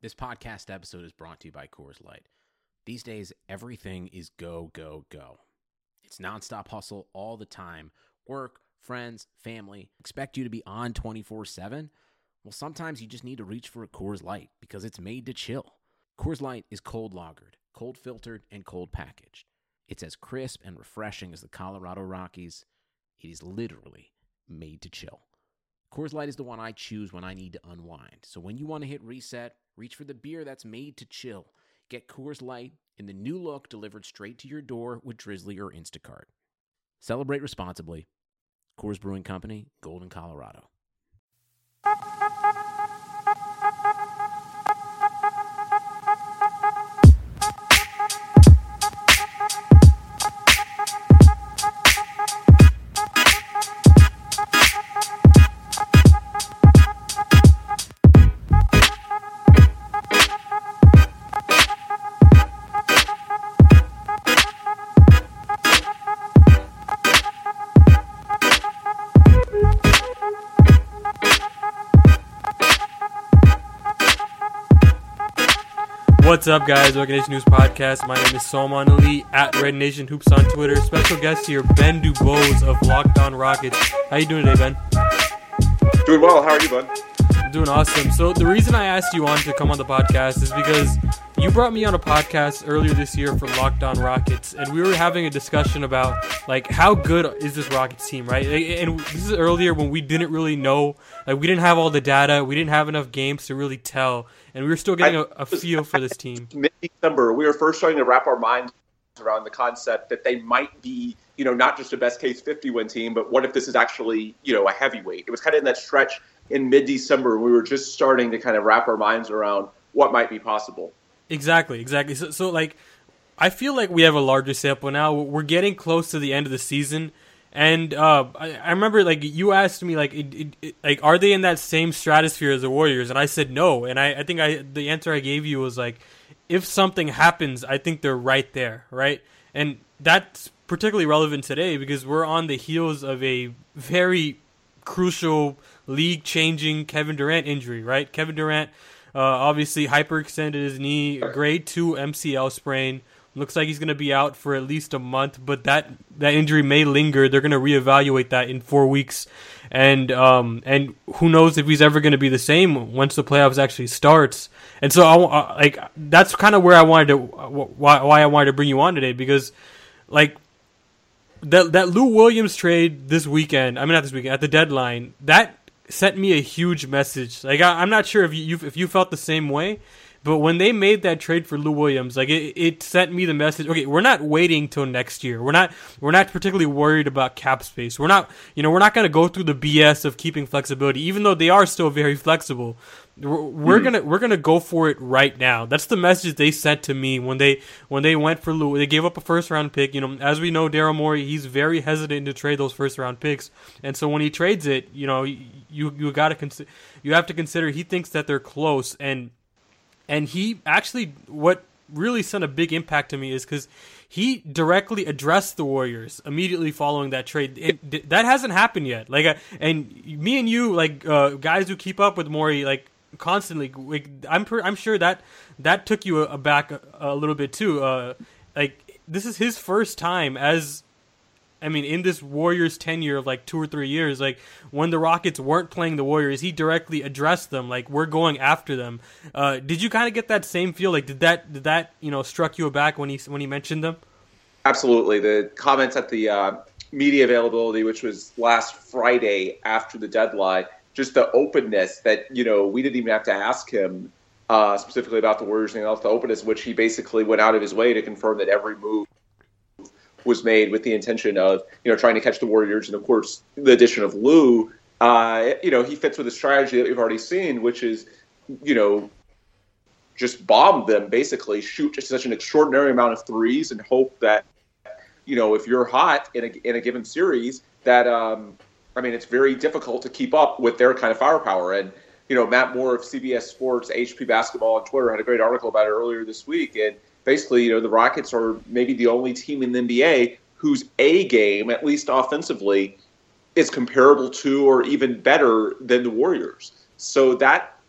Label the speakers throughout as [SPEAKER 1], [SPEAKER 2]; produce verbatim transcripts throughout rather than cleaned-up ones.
[SPEAKER 1] This podcast episode is brought to you by Coors Light. These days, everything is go, go, go. It's nonstop hustle all the time. Work, friends, family expect you to be on twenty-four seven. Well, sometimes you just need to reach for a Coors Light because it's made to chill. Coors Light is cold lagered, cold filtered, and cold packaged. It's as crisp and refreshing as the Colorado Rockies. It is literally made to chill. Coors Light is the one I choose when I need to unwind. So when you want to hit reset, reach for the beer that's made to chill. Get Coors Light in the new look delivered straight to your door with Drizzly or Instacart. Celebrate responsibly. Coors Brewing Company, Golden, Colorado.
[SPEAKER 2] What's up, guys? Red Nation News Podcast. My name is Salman Ali at Red Nation Hoops on Twitter. Special guest here, Ben Dubose of Locked On Rockets. How you doing today, Ben?
[SPEAKER 3] Doing well. How are you, bud?
[SPEAKER 2] I'm doing awesome. So the reason I asked you on to come on the podcast is because you brought me on a podcast earlier this year for Locked On Rockets, and we were having a discussion about like how good is this Rockets team, right? And this is earlier when we didn't really know, like we didn't have all the data, we didn't have enough games to really tell, and we were still getting a, a feel for this team.
[SPEAKER 3] Mid-December, we were first starting to wrap our minds around the concept that they might be, you know, not just a best case fifty-win team, but what if this is actually, you know, a heavyweight? It was kind of in that stretch in mid-December. We were just starting to kind of wrap our minds around what might be possible.
[SPEAKER 2] Exactly, exactly. So, so, like, I feel like we have a larger sample now. We're getting close to the end of the season, and uh, I, I remember, like, you asked me, like, it, it, it, like, are they in that same stratosphere as the Warriors? And I said no, and I, I think I the answer I gave you was, like, if something happens, I think they're right there, right? And that's particularly relevant today because we're on the heels of a very crucial, league-changing Kevin Durant injury, right? Kevin Durant Uh, obviously, hyperextended his knee, grade two M C L sprain. Looks like he's going to be out for at least a month, but that, that injury may linger. They're going to reevaluate that in four weeks, and um, and who knows if he's ever going to be the same once the playoffs actually starts. And so, I, like that's kind of where I wanted to why why I wanted to bring you on today because, like, that that Lou Williams trade this weekend. I mean, not this weekend at the deadline. That sent me a huge message. Like I, I'm not sure if you if you felt the same way, but when they made that trade for Lou Williams, like it, it sent me the message. Okay, we're not waiting till next year. We're not we're not particularly worried about cap space. We're not you know we're not going to go through the B S of keeping flexibility, even though they are still very flexible. We're, we're mm-hmm. gonna we're gonna go for it right now. That's the message they sent to me when they when they went for Lou. They gave up a first round pick. You know, as we know, Daryl Morey, he's very hesitant to trade those first round picks, and so when he trades it, you know, you you got to consider you have to consider he thinks that they're close, and and he actually what really sent a big impact to me is because he directly addressed the Warriors immediately following that trade. It, that hasn't happened yet. Like, uh, and me and you, like uh, guys who keep up with Morey, like. Constantly, like, I'm per, I'm sure that that took you aback a, a little bit too. Uh, like this is his first time as, I mean, in this Warriors tenure of like two or three years. Like when the Rockets weren't playing the Warriors, he directly addressed them. Like we're going after them. Uh, did you kind of get that same feel? Like did that did that you know struck you aback when he when he mentioned them?
[SPEAKER 3] Absolutely. The comments at the uh, media availability, which was last Friday after the deadline. Just the openness that, you know, we didn't even have to ask him uh, specifically about the Warriors and else, the openness in which he basically went out of his way to confirm that every move was made with the intention of, you know, trying to catch the Warriors. And, of course, the addition of Lou, uh, you know, he fits with a strategy that we've already seen, which is, you know, just bomb them, basically, shoot just such an extraordinary amount of threes and hope that, you know, if you're hot in a, in a given series, that um, – I mean, it's very difficult to keep up with their kind of firepower. And, you know, Matt Moore of C B S Sports, H P Basketball on Twitter had a great article about it earlier this week. And basically, you know, the Rockets are maybe the only team in the N B A whose A game, at least offensively, is comparable to or even better than the Warriors. So that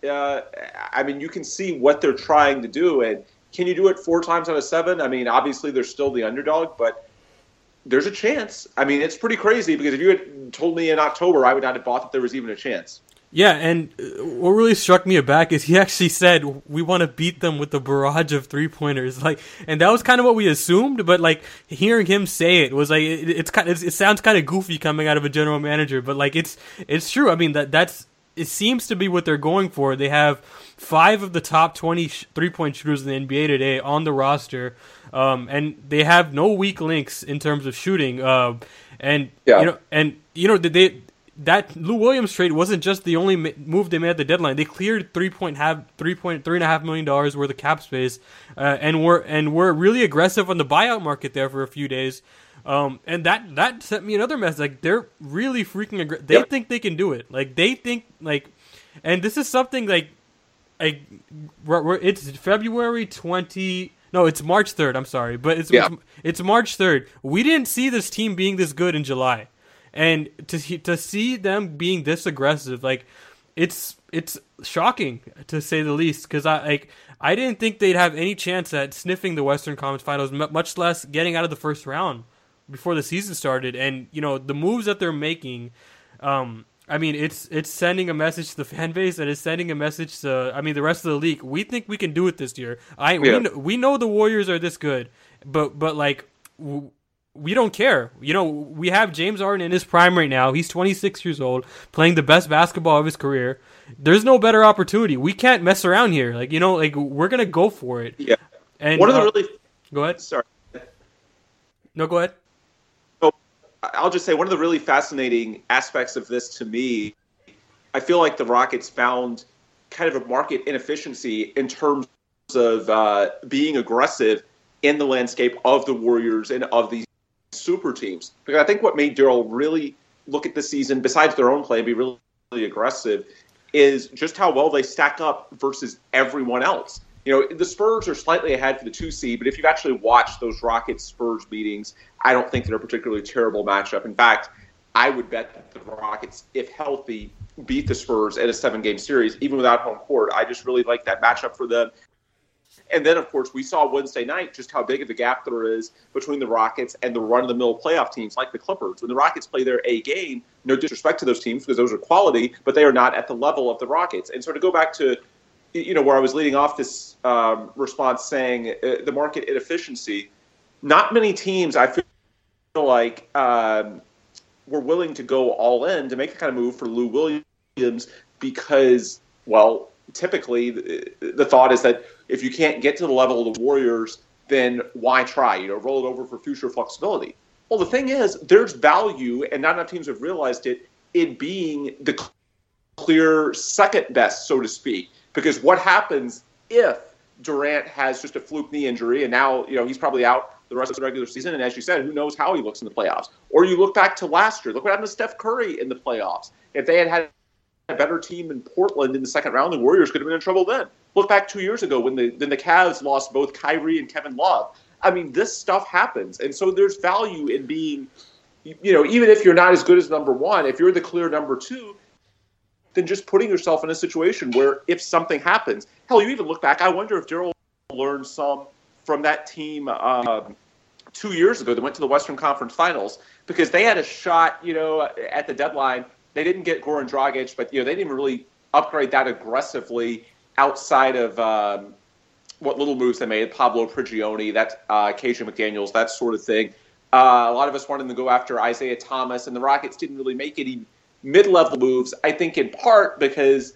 [SPEAKER 3] uh, I mean, you can see what they're trying to do. And can you do it four times out of seven? I mean, obviously they're still the underdog, but there's a chance. I mean, it's pretty crazy because if you had told me in October, I would not have thought that there was even a chance.
[SPEAKER 2] Yeah, and what really struck me aback is he actually said we want to beat them with the barrage of three pointers. Like, and that was kind of what we assumed. But like hearing him say it was like it, it's kind of, it sounds kind of goofy coming out of a general manager, but like it's it's true. I mean that that's it seems to be what they're going for. They have five of the top twenty sh- three-point shooters in the N B A today on the roster, um, and they have no weak links in terms of shooting. Uh, and yeah. you know, and you know, they that Lou Williams trade wasn't just the only ma- move they made at the deadline. They cleared three point have three point three and a half million dollars worth of cap space, uh, and were and were really aggressive on the buyout market there for a few days. Um, and that, that sent me another message. Like, they're really freaking aggressive. They yep. think they can do it. Like, they think, like, and this is something, like, like we're, we're, it's February twentieth. No, it's March third. I'm sorry. But it's, yeah. it's March third. We didn't see this team being this good in July. And to to see them being this aggressive, like, it's it's shocking, to say the least. Because, I, like, I didn't think they'd have any chance at sniffing the Western Conference Finals, much less getting out of the first round before the season started. And, you know, the moves that they're making, um, I mean, it's it's sending a message to the fan base, and it's sending a message to, I mean, the rest of the league. We think we can do it this year. I yeah. we, know, we know the Warriors are this good, but, but like, w- we don't care. You know, we have James Harden in his prime right now. He's twenty-six years old, playing the best basketball of his career. There's no better opportunity. We can't mess around here. Like, you know, like, we're going to go for it.
[SPEAKER 3] Yeah.
[SPEAKER 2] And
[SPEAKER 3] one of the
[SPEAKER 2] uh,
[SPEAKER 3] really...
[SPEAKER 2] Go ahead.
[SPEAKER 3] Sorry.
[SPEAKER 2] No, go ahead.
[SPEAKER 3] I'll just say one of the really fascinating aspects of this to me, I feel like the Rockets found kind of a market inefficiency in terms of uh, being aggressive in the landscape of the Warriors and of these super teams. Because I think what made Daryl really look at this season, besides their own play, and be really, really aggressive, is just how well they stack up versus everyone else. You know, the Spurs are slightly ahead for the two seed, but if you've actually watched those Rockets-Spurs meetings, I don't think they're a particularly terrible matchup. In fact, I would bet that the Rockets, if healthy, beat the Spurs in a seven-game series, even without home court. I just really like that matchup for them. And then, of course, we saw Wednesday night just how big of a gap there is between the Rockets and the run-of-the-mill playoff teams like the Clippers. When the Rockets play their A game, no disrespect to those teams because those are quality, but they are not at the level of the Rockets. And so to go back to, you know, where I was leading off this um, response saying uh, the market inefficiency, not many teams, I feel like, um, were willing to go all in to make the kind of move for Lou Williams because, well, typically the, the thought is that if you can't get to the level of the Warriors, then why try? You know, roll it over for future flexibility. Well, the thing is, there's value, and not enough teams have realized it, in being the clear second best, so to speak. Because what happens if Durant has just a fluke knee injury, and now, you know, he's probably out the rest of the regular season, and as you said, who knows how he looks in the playoffs? Or you look back to last year. Look what happened to Steph Curry in the playoffs. If they had had a better team in Portland in the second round, the Warriors could have been in trouble then. Look back two years ago when the then the Cavs lost both Kyrie and Kevin Love. I mean, this stuff happens, and so there's value in being, you know, even if you're not as good as number one, if you're the clear number two, then just putting yourself in a situation where if something happens, hell, you even look back. I wonder if Daryl learned some from that team um, two years ago that went to the Western Conference Finals because they had a shot, you know, at the deadline. They didn't get Goran Dragic, but you know they didn't even really upgrade that aggressively outside of um, what little moves they made. Pablo Prigioni, that uh, K J McDaniels, that sort of thing. Uh, a lot of us wanted to go after Isaiah Thomas, and the Rockets didn't really make any mid-level moves. I think in part because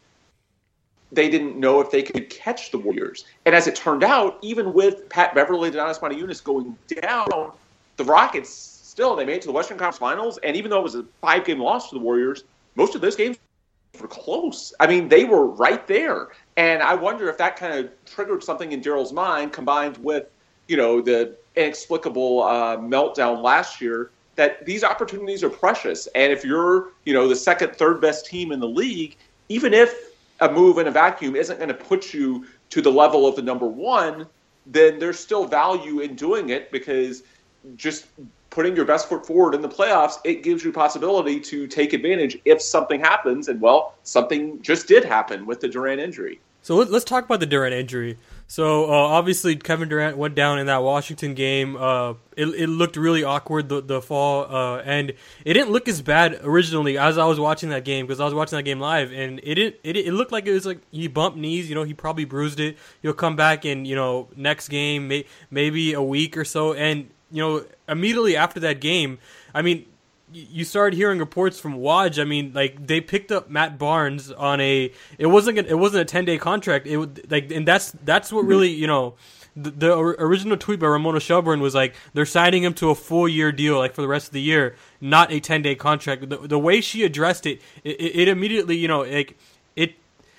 [SPEAKER 3] they didn't know if they could catch the Warriors. And as it turned out, even with Pat Beverly and Donis Motiejunas going down, the Rockets still, they made it to the Western Conference Finals, and even though it was a five-game loss for the Warriors, most of those games were close. I mean, they were right there. And I wonder if that kind of triggered something in Daryl's mind, combined with, you know, the inexplicable uh, meltdown last year, that these opportunities are precious. And if you're, you know, the second, third best team in the league, even if a move in a vacuum isn't going to put you to the level of the number one, then there's still value in doing it because just putting your best foot forward in the playoffs, it gives you possibility to take advantage if something happens. And, well, something just did happen with the Durant injury.
[SPEAKER 2] So let's talk about the Durant injury. So uh, obviously Kevin Durant went down in that Washington game. Uh, it, it looked really awkward the, the fall, uh, and it didn't look as bad originally as I was watching that game, because I was watching that game live, and it didn't. It, it looked like it was like he bumped knees. You know, he probably bruised it. He'll come back in, you know, next game, may, maybe a week or so, and you know, immediately after that game, I mean, you started hearing reports from Woj. I mean, like they picked up Matt Barnes on a. It wasn't. A, it wasn't a ten day contract. It would like, and that's that's what really, you know, the, the original tweet by Ramona Shelburne was like they're signing him to a full year deal, like for the rest of the year, not a ten day contract. The, the way she addressed it, it, it immediately, you know, like it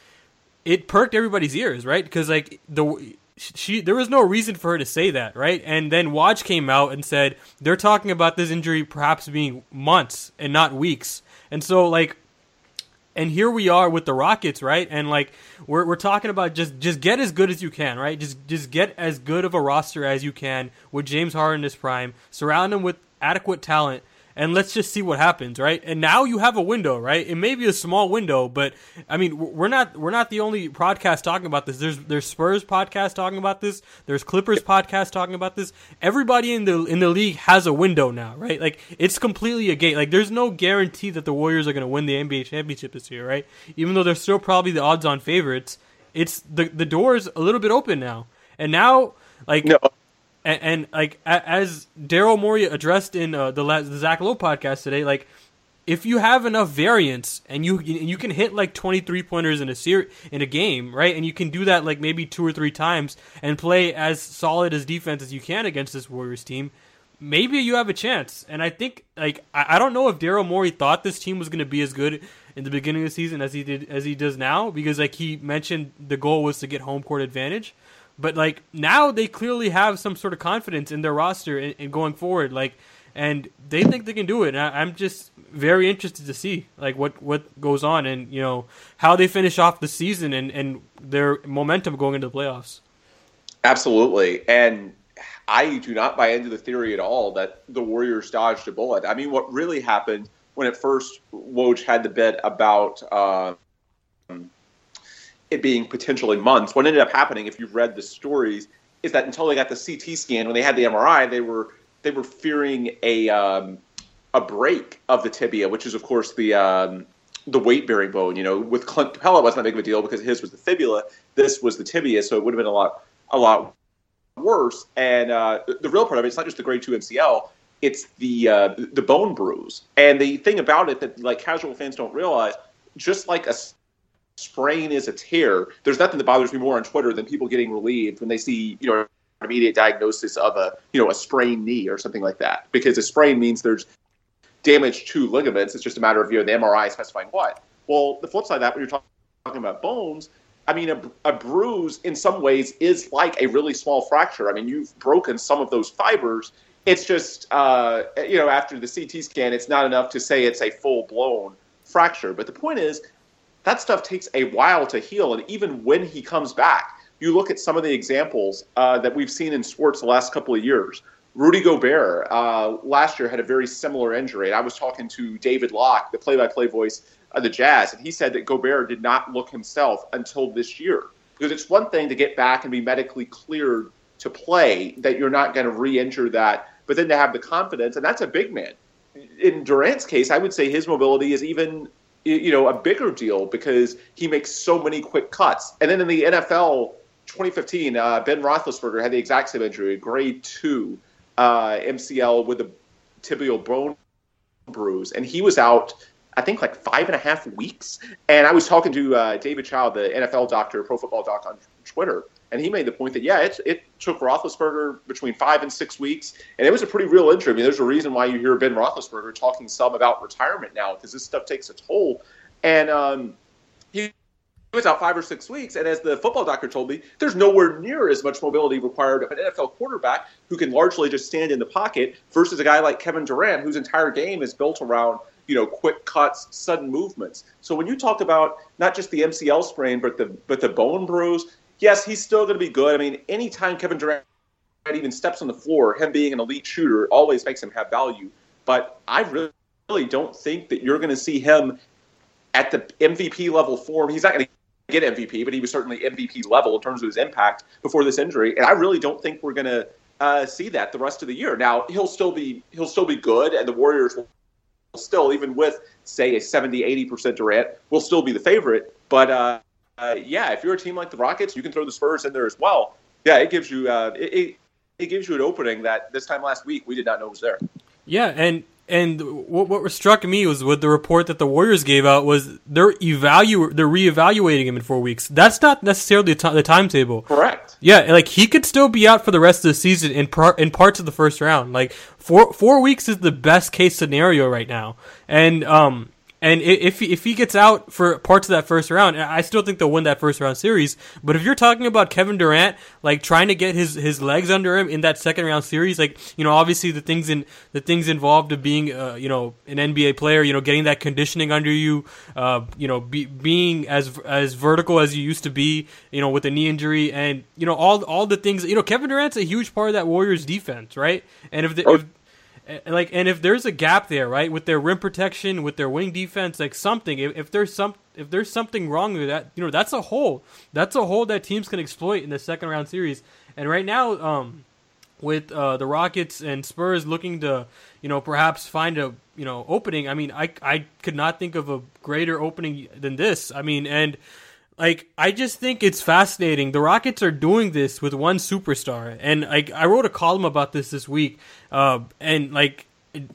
[SPEAKER 2] it perked everybody's ears, right? Because like the. She there was no reason for her to say that, right? And then Woj came out and said they're talking about this injury perhaps being months and not weeks. And so like, and here we are with the Rockets, right? And like we're we're talking about just just get as good as you can, right? Just just get as good of a roster as you can with James Harden in his prime, surround him with adequate talent, and let's just see what happens, right? And now you have a window, right? It may be a small window, but I mean, we're not we're not the only podcast talking about this. There's there's Spurs podcast talking about this. There's Clippers podcast talking about this. Everybody in the in the league has a window now, right? Like it's completely a gate. Like there's no guarantee that the Warriors are going to win the N B A championship this year, right? Even though they're still probably the odds-on favorites, it's the the door's a little bit open now. And now, like.
[SPEAKER 3] No.
[SPEAKER 2] And, and like as Daryl Morey addressed in uh, the, the Zach Lowe podcast today, like if you have enough variance and you you can hit like twenty-three pointers in a ser- in a game, right? And you can do that like maybe two or three times and play as solid as defense as you can against this Warriors team, maybe you have a chance. And I think like I, I don't know if Daryl Morey thought this team was going to be as good in the beginning of the season as he did as he does now, because like he mentioned the goal was to get home court advantage. But like now they clearly have some sort of confidence in their roster and, and going forward, like, and they think they can do it. And I, I'm just very interested to see like what, what goes on and you know how they finish off the season and, and their momentum going into the playoffs.
[SPEAKER 3] Absolutely, and I do not buy into the theory at all that the Warriors dodged a bullet. I mean, what really happened when at first Woj had the bet about. Uh, it being potentially months. What ended up happening, if you've read the stories, is that until they got the C T scan, when they had the M R I, they were they were fearing a um, a break of the tibia, which is of course the um, the weight bearing bone. You know, with Clint Capella, it wasn't that big of a deal because his was the fibula. This was the tibia, so it would have been a lot a lot worse. And uh, the, the real part of it, it's not just the grade two M C L. It's the uh, the bone bruise. And the thing about it that like casual fans don't realize, just like a sprain is a tear, there's nothing that bothers me more on Twitter than people getting relieved when they see, you know, an immediate diagnosis of a, you know, a sprained knee or something like that. Because a sprain means there's damage to ligaments. It's just a matter of, you know, the M R I specifying what. Well, the flip side of that, when you're talking about bones, I mean, a, a bruise in some ways is like a really small fracture. I mean, you've broken some of those fibers. It's just, uh, you know, after the C T scan, it's not enough to say it's a full-blown fracture. But the point is, that stuff takes a while to heal, and even when he comes back, you look at some of the examples uh, that we've seen in sports the last couple of years. Rudy Gobert uh, last year had a very similar injury, and I was talking to David Locke, the play-by-play voice of the Jazz, and he said that Gobert did not look himself until this year. Because it's one thing to get back and be medically cleared to play, that you're not going to re-injure that, but then to have the confidence, and that's a big man. In Durant's case, I would say his mobility is even – you know, a bigger deal because he makes so many quick cuts. And then in the N F L twenty fifteen, uh, Ben Roethlisberger had the exact same injury, grade two uh, M C L with a tibial bone bruise. And he was out, I think, like five and a half weeks. And I was talking to uh, David Child, the N F L doctor, Pro Football Doc on Twitter, and he made the point that, yeah, it, it took Roethlisberger between five and six weeks, and it was a pretty real injury. I mean, there's a reason why you hear Ben Roethlisberger talking some about retirement now, because this stuff takes a toll. And um, he was out five or six weeks, and as the football doctor told me, there's nowhere near as much mobility required of an N F L quarterback who can largely just stand in the pocket versus a guy like Kevin Durant, whose entire game is built around, you know, quick cuts, sudden movements. So when you talk about not just the M C L sprain, but the but the bone bruise, yes, he's still going to be good. I mean, anytime Kevin Durant even steps on the floor, him being an elite shooter always makes him have value. But I really, really don't think that you're going to see him at the M V P level form. He's not going to get M V P, but he was certainly M V P level in terms of his impact before this injury. And I really don't think we're going to uh, see that the rest of the year. Now he'll still be he'll still be good, and the Warriors will still, even with say a seventy, eighty percent Durant, will still be the favorite. But uh, uh, yeah, if you're a team like the Rockets, you can throw the Spurs in there as well. Yeah, it gives you uh, it, it it gives you an opening that this time last week we did not know was there.
[SPEAKER 2] Yeah, and and what what struck me was with the report that the Warriors gave out was they're evalu they're reevaluating him in four weeks. That's not necessarily the, t- the timetable.
[SPEAKER 3] Correct.
[SPEAKER 2] Yeah, like he could still be out for the rest of the season in par- in parts of the first round. Like four four weeks is the best case scenario right now, and um. And if if he gets out for parts of that first round, I still think they'll win that first round series. But if you're talking about Kevin Durant, like trying to get his, his legs under him in that second round series, like, you know, obviously the things in the things involved of being, uh, you know, an N B A player, you know, getting that conditioning under you, uh, you know, be, being as as vertical as you used to be, you know, with a knee injury, and you know all all the things. You know, Kevin Durant's a huge part of that Warriors defense, right? And if the, if Like, and if there's a gap there, right, with their rim protection, with their wing defense, like something, if, if there's some, if there's something wrong with that, you know, that's a hole. That's a hole that teams can exploit in the second round series. And right now, um, with uh, the Rockets and Spurs looking to, you know, perhaps find a, you know, opening. I mean, I I could not think of a greater opening than this. I mean, and. Like, I just think it's fascinating. The Rockets are doing this with one superstar. And, like, I wrote a column about this this week. Uh, and, like,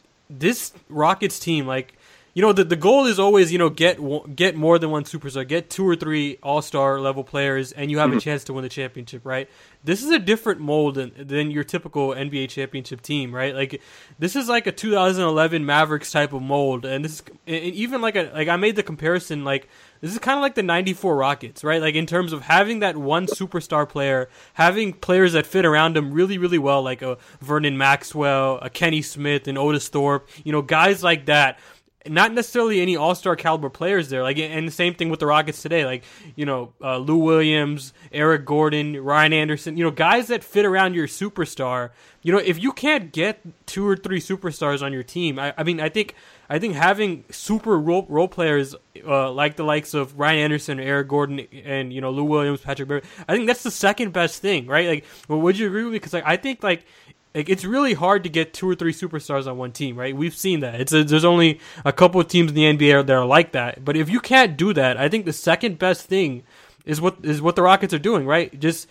[SPEAKER 2] this Rockets team, like, you know, the, the goal is always, you know, get get more than one superstar. Get two or three all-star level players, and you have mm-hmm. a chance to win the championship, right? This is a different mold than, than your typical N B A championship team, right? Like, this is like a two thousand eleven Mavericks type of mold. And this is, and even like a, like I made the comparison, like, this is kind of like the ninety-four Rockets, right? Like, in terms of having that one superstar player, having players that fit around him really, really well, like a Vernon Maxwell, a Kenny Smith, and Otis Thorpe, you know, guys like that. Not necessarily any all-star caliber players there. Like, and the same thing with the Rockets today. Like, you know, uh, Lou Williams, Eric Gordon, Ryan Anderson, you know, guys that fit around your superstar. You know, if you can't get two or three superstars on your team, I, I mean, I think I think having super role, role players uh, like the likes of Ryan Anderson, Eric Gordon, and, you know, Lou Williams, Patrick Beverley, I think that's the second best thing, right? Like, well, would you agree with me? Because like, I think, like, Like, it's really hard to get two or three superstars on one team, right? We've seen that. It's a, there's only a couple of teams in the N B A that are like that. But if you can't do that, I think the second best thing is what is what the Rockets are doing, right? Just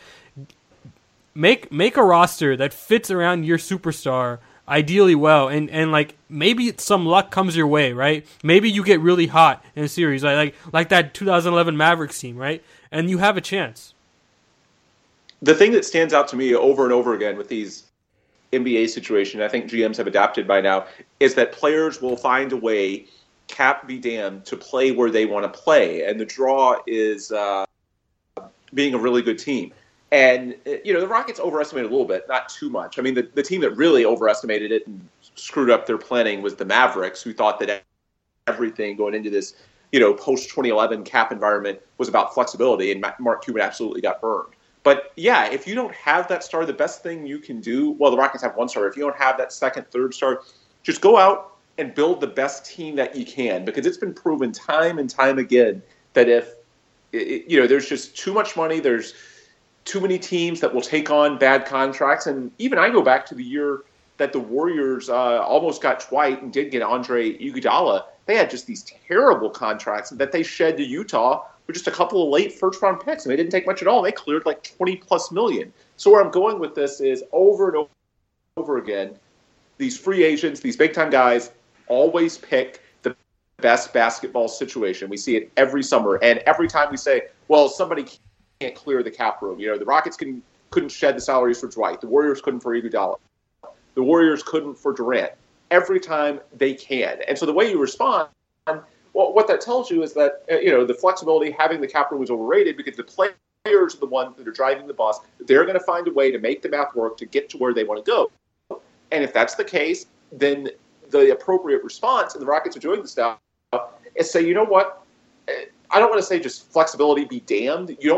[SPEAKER 2] make make a roster that fits around your superstar ideally well, and, and like maybe some luck comes your way, right? Maybe you get really hot in a series, like like, like that two thousand eleven Mavericks team, right? And you have a chance.
[SPEAKER 3] The thing that stands out to me over and over again with these N B A situation, I think G Ms have adapted by now, is that players will find a way, cap be damned, to play where they want to play. And the draw is uh, being a really good team. And, you know, the Rockets overestimated a little bit, not too much. I mean, the, the team that really overestimated it and screwed up their planning was the Mavericks, who thought that everything going into this, you know, post twenty eleven cap environment was about flexibility, and Mark Cuban absolutely got burned. But, yeah, if you don't have that star, the best thing you can do, well, the Rockets have one star. If you don't have that second, third star, just go out and build the best team that you can, because it's been proven time and time again that if, you know, there's just too much money, there's too many teams that will take on bad contracts. And even I go back to the year that the Warriors uh, almost got Dwight and did get Andre Iguodala. They had just these terrible contracts that they shed to Utah with just a couple of late first-round picks, and they didn't take much at all. They cleared like twenty-plus million. So where I'm going with this is over and over again, these free agents, these big-time guys, always pick the best basketball situation. We see it every summer, and every time we say, well, somebody can't clear the cap room. You know, the Rockets can, couldn't shed the salaries for Dwight. The Warriors couldn't for Iguodala. The Warriors couldn't for Durant. Every time they can. And so the way you respond, well, what that tells you is that, you know, the flexibility, having the cap room is overrated, because the players are the ones that are driving the bus. They're going to find a way to make the math work to get to where they want to go. And if that's the case, then the appropriate response, and the Rockets are doing this now, is say, you know what? I don't want to say just flexibility be damned. You don't want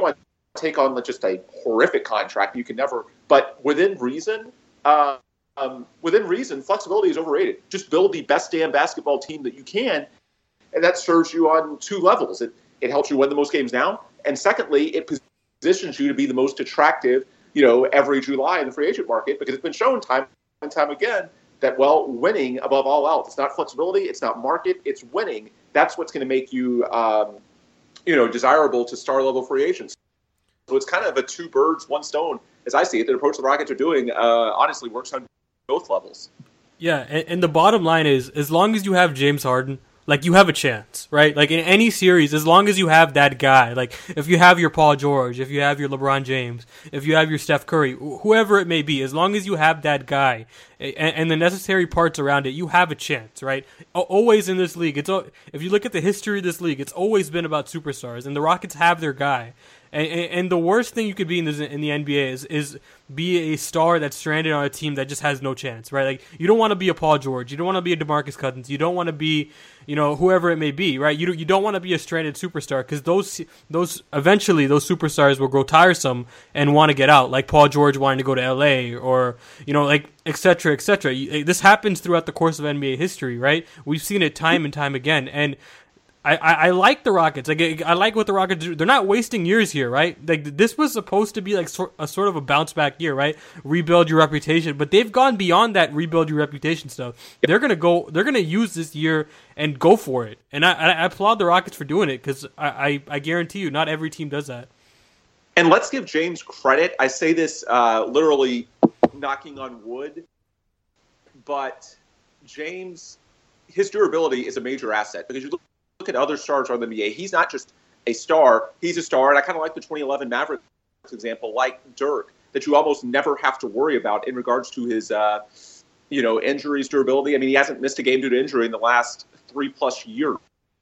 [SPEAKER 3] take on just a horrific contract. You can never, but within reason, uh, um, within reason, flexibility is overrated. Just build the best damn basketball team that you can, and that serves you on two levels. It it helps you win the most games now, and secondly, it positions you to be the most attractive, you know, every July in the free agent market, because it's been shown time and time again that, well, winning above all else. It's not flexibility, it's not market, it's winning. That's what's going to make you, um, you know, desirable to star level free agents. So it's kind of a two birds, one stone, as I see it. The approach the Rockets are doing, uh, honestly, works on both levels.
[SPEAKER 2] Yeah, and, and the bottom line is, as long as you have James Harden, like, you have a chance, right? Like, in any series, as long as you have that guy, like, if you have your Paul George, if you have your LeBron James, if you have your Steph Curry, whoever it may be, as long as you have that guy and, and the necessary parts around it, you have a chance, right? Always in this league, it's if you look at the history of this league, it's always been about superstars, and the Rockets have their guy. And, and the worst thing you could be in, this, in the N B A is, is be a star that's stranded on a team that just has no chance, right? Like, you don't want to be a Paul George. You don't want to be a DeMarcus Cousins. You don't want to be, you know, whoever it may be, right? You don't, you don't want to be a stranded superstar, because those those eventually those superstars will grow tiresome and want to get out, like Paul George wanting to go to L A, or, you know, like, et cetera, et cetera. This happens throughout the course of N B A history, right? We've seen it time and time again, and I, I, I like the Rockets. Like, I like what the Rockets do. They're not wasting years here, right? Like, this was supposed to be like sort, a sort of a bounce back year, right? Rebuild your reputation, but they've gone beyond that rebuild your reputation stuff. They're gonna go. They're gonna use this year and go for it. And I, I applaud the Rockets for doing it, because I, I, I guarantee you, not every team does that.
[SPEAKER 3] And let's give James credit. I say this uh, literally knocking on wood, but James, his durability is a major asset, because you look. Look at other stars around the N B A. He's not just a star. He's a star. And I kind of like the twenty eleven Mavericks example, like Dirk, that you almost never have to worry about in regards to his, uh, you know, injuries, durability. I mean, he hasn't missed a game due to injury in the last three-plus years.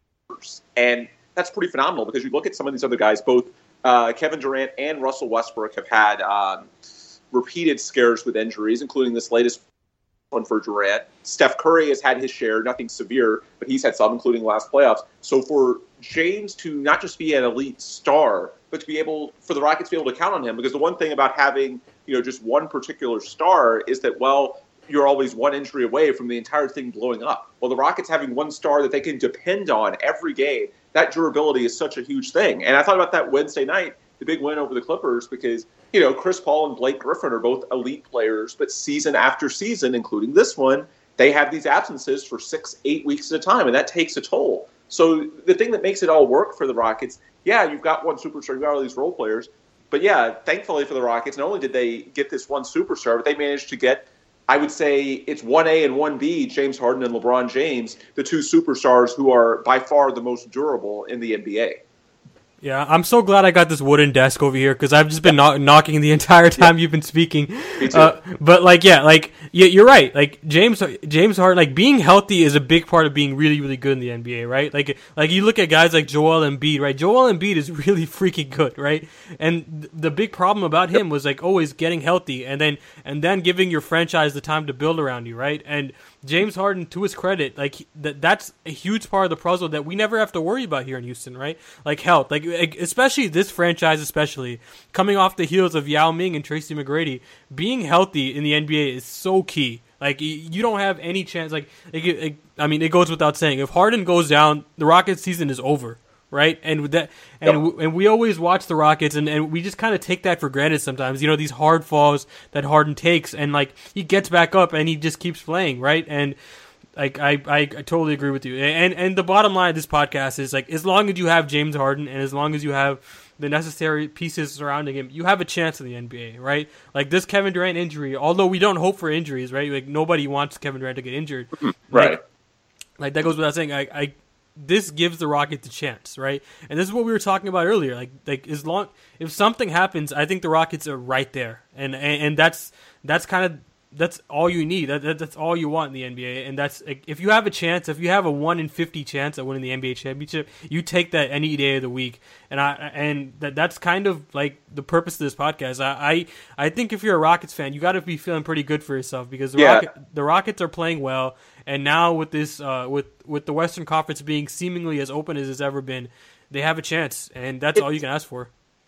[SPEAKER 3] And that's pretty phenomenal, because you look at some of these other guys, both uh, Kevin Durant and Russell Westbrook have had um, repeated scares with injuries, including this latest one for Durant. Steph Curry has had his share, nothing severe, but he's had some, including last playoffs. So for James to not just be an elite star, but to be able, for the Rockets to be able to count on him, because the one thing about having, you know, just one particular star is that, well, you're always one injury away from the entire thing blowing up. Well, the Rockets having one star that they can depend on every game, that durability is such a huge thing. And I thought about that Wednesday night, the big win over the Clippers, because, you know, Chris Paul and Blake Griffin are both elite players, but season after season, including this one, they have these absences for six, eight weeks at a time, and that takes a toll. So the thing that makes it all work for the Rockets, yeah, you've got one superstar, you've got all these role players, but yeah, thankfully for the Rockets, not only did they get this one superstar, but they managed to get, I would say it's one A and one B, James Harden and LeBron James, the two superstars who are by far the most durable in the N B A.
[SPEAKER 2] Yeah, I'm so glad I got this wooden desk over here, because I've just been knock- knocking the entire time yeah. you've been speaking.
[SPEAKER 3] Me too.
[SPEAKER 2] Uh, but like, yeah, like yeah, you're right. Like James, James Harden, like being healthy is a big part of being really, really good in the N B A, right? Like, like you look at guys like Joel Embiid, right? Joel Embiid is really freaking good, right? And th- the big problem about him was like always getting healthy, and then and then giving your franchise the time to build around you, right? And James Harden, to his credit, like that that's a huge part of the puzzle that we never have to worry about here in Houston, right? Like health, like, like especially this franchise, especially coming off the heels of Yao Ming and Tracy McGrady, being healthy in the N B A is so key. Like you don't have any chance. Like, like, like I mean, it goes without saying, if Harden goes down, the Rockets season is over. Right, and with that, and yep. w- and we always watch the Rockets, and, and we just kind of take that for granted sometimes. You know, these hard falls that Harden takes, and like he gets back up and he just keeps playing, right? And like I, I, I totally agree with you. And and the bottom line of this podcast is like, as long as you have James Harden, and as long as you have the necessary pieces surrounding him, you have a chance in the N B A, right? Like this Kevin Durant injury, although we don't hope for injuries, right? Like nobody wants Kevin Durant to get injured,
[SPEAKER 3] right?
[SPEAKER 2] Like, like that goes without saying. I. I This gives the Rockets a chance, right? And this is what we were talking about earlier. Like, like as long if something happens, I think the Rockets are right there, and and, and that's that's kind of that's all you need. That, that that's all you want in the N B A. And that's like, if you have a chance, if you have a one in fifty chance at winning the N B A championship, you take that any day of the week. And I and that that's kind of like the purpose of this podcast. I I, I think if you're a Rockets fan, you got to be feeling pretty good for yourself, because the
[SPEAKER 3] yeah.
[SPEAKER 2] Rocket, the Rockets are playing well. And now with this, uh, with with the Western Conference being seemingly as open as it's ever been, they have a chance, and that's
[SPEAKER 3] it,
[SPEAKER 2] all you can ask for.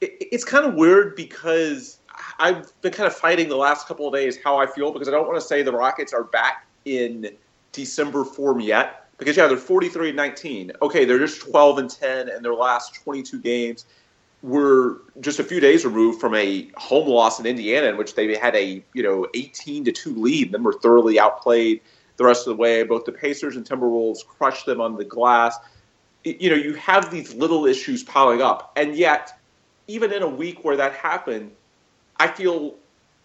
[SPEAKER 3] it, it's kind of weird because I've been kind of fighting the last couple of days how I feel, because I don't want to say the Rockets are back in December form yet, because yeah, they're forty-three and nineteen. Okay, they're just twelve and ten in their last twenty-two games. We're just a few days removed from a home loss in Indiana, in which they had a you know eighteen to two lead, and then were thoroughly outplayed the rest of the way. Both the Pacers and Timberwolves crushed them on the glass. You know, you have these little issues piling up, and yet, even in a week where that happened, I feel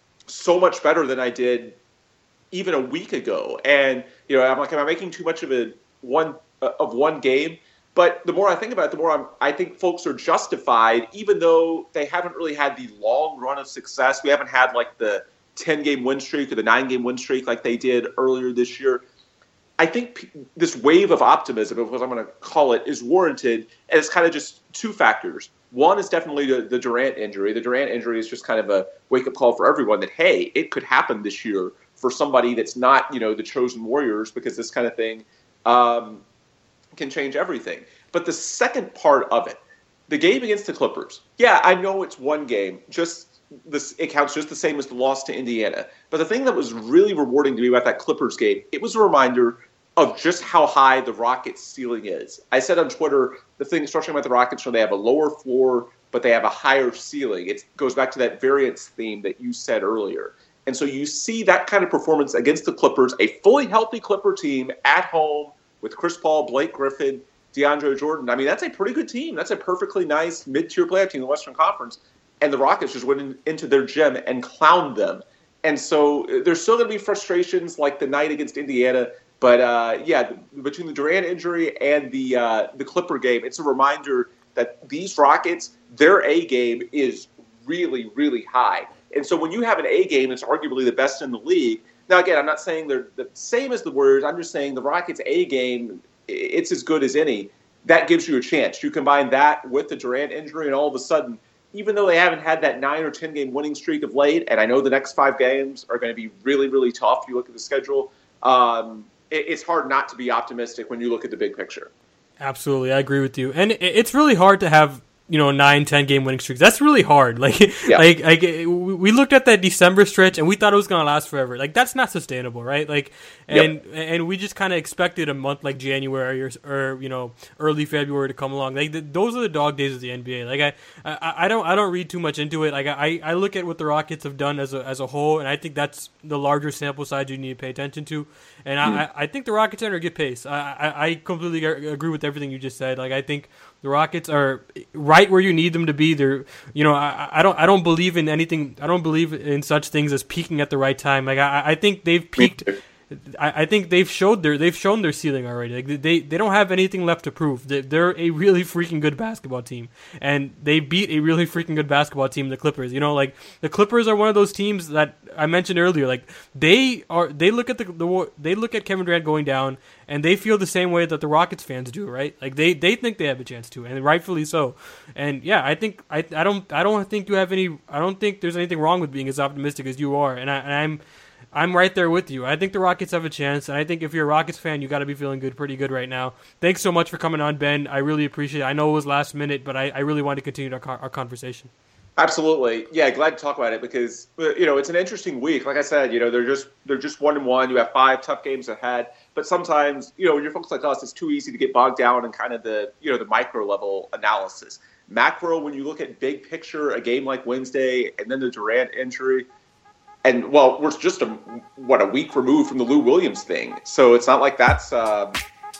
[SPEAKER 3] so much better than I did even a week ago. And, you know, I'm like, am I making too much of a one uh, of one game? But the more I think about it, the more I'm, I think folks are justified, even though they haven't really had the long run of success. We haven't had like the ten-game win streak or the nine-game win streak like they did earlier this year. I think p- this wave of optimism, as I'm going to call it, is warranted. And it's kind of just two factors. One is definitely the, the Durant injury. The Durant injury is just kind of a wake-up call for everyone that, hey, it could happen this year for somebody that's not, you know, the chosen warriors, because this kind of thing um, can change everything. But the second part of it, the game against the Clippers, yeah, I know it's one game. Just this, it counts just the same as the loss to Indiana. But the thing that was really rewarding to me about that Clippers game, it was a reminder of just how high the Rockets' ceiling is. I said on Twitter, the thing structuring about the Rockets, so they have a lower floor, but they have a higher ceiling. It goes back to that variance theme that you said earlier. And so you see that kind of performance against the Clippers, a fully healthy Clipper team at home with Chris Paul, Blake Griffin, DeAndre Jordan. I mean, that's a pretty good team. That's a perfectly nice mid-tier playoff team in the Western Conference. And the Rockets just went in, into their gym and clowned them. And so there's still going to be frustrations like the night against Indiana. But, uh, yeah, between the Durant injury and the uh, the Clipper game, it's a reminder that these Rockets, their A game is really, really high. And so when you have an A game that's arguably the best in the league, now, again, I'm not saying they're the same as the Warriors. I'm just saying the Rockets' A game, it's as good as any. That gives you a chance. You combine that with the Durant injury, and all of a sudden, even though they haven't had that nine or ten game winning streak of late, and I know the next five games are going to be really, really tough if you look at the schedule, um, it, it's hard not to be optimistic when you look at the big picture.
[SPEAKER 2] Absolutely, I agree with you. And it's really hard to have, you know, nine, ten game winning streaks. That's really hard. Like, yeah. like, like we looked at that December stretch and we thought it was going to last forever. Like, that's not sustainable, right? Like, and yep. and we just kind of expected a month like January or, or you know, early February to come along. Like, the, those are the dog days of the N B A. Like, I, I, I don't, I don't read too much into it. Like, I, I look at what the Rockets have done as a as a whole, and I think that's the larger sample size you need to pay attention to. And mm. I, I think the Rockets are at a good pace. I, I, I completely agree with everything you just said. Like, I think the Rockets are right where you need them to be. They're, you know, I, I don't, I don't believe in anything. I don't believe in such things as peaking at the right time. Like, I, I think they've peaked. I, I think they've showed their, they've shown their ceiling already. Like, they, they don't have anything left to prove. They, they're a really freaking good basketball team, and they beat a really freaking good basketball team, the Clippers. You know, like, the Clippers are one of those teams that I mentioned earlier. Like, they are, they look at the, the they look at Kevin Durant going down, and they feel the same way that the Rockets fans do, right? Like, they, they think they have a chance to, and rightfully so. And yeah, I think I I don't I don't think you have any. I don't think there's anything wrong with being as optimistic as you are, and, I, and I'm. I'm right there with you. I think the Rockets have a chance, and I think if you're a Rockets fan, you got to be feeling good, pretty good right now. Thanks so much for coming on, Ben. I really appreciate it. I know it was last minute, but I, I really wanted to continue our, our conversation.
[SPEAKER 3] Absolutely, yeah. Glad to talk about it because you know it's an interesting week. Like I said, you know they're just they're just one and one. You have five tough games ahead, but sometimes you know when you're folks like us, it's too easy to get bogged down in kind of the you know the micro level analysis. Macro, when you look at big picture, a game like Wednesday, and then the Durant injury. And, well, we're just, a, what, a week removed from the Lou Williams thing. So it's not like that's, uh,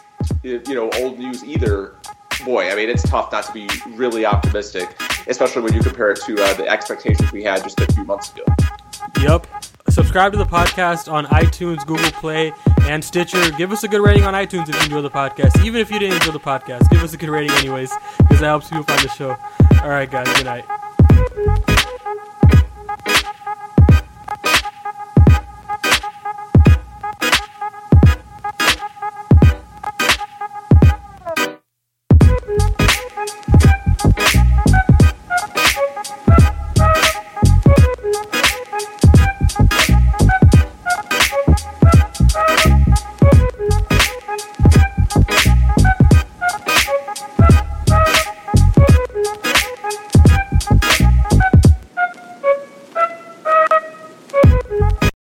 [SPEAKER 3] you know, old news either. Boy, I mean, it's tough not to be really optimistic, especially when you compare it to uh, the expectations we had just a few months ago.
[SPEAKER 2] Yep. Subscribe to the podcast on iTunes, Google Play, and Stitcher. Give us a good rating on iTunes if you enjoy the podcast. Even if you didn't enjoy the podcast, give us a good rating anyways, because that helps people find the show. All right, guys. Good night.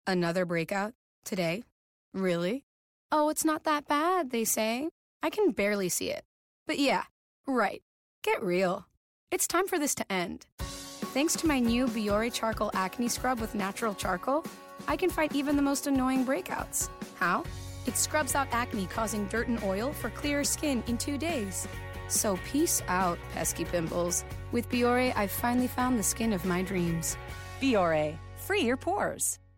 [SPEAKER 4] Another breakout? Today? Really? Oh, it's not that bad, they say. I can barely see it. But yeah, right. Get real. It's time for this to end. Thanks to my new Biore Charcoal Acne Scrub with natural charcoal, I can fight even the most annoying breakouts. How? It scrubs out acne causing dirt and oil for clearer skin in two days. So peace out, pesky pimples. With Biore, I've finally found the skin of my dreams.
[SPEAKER 5] Biore, free your pores.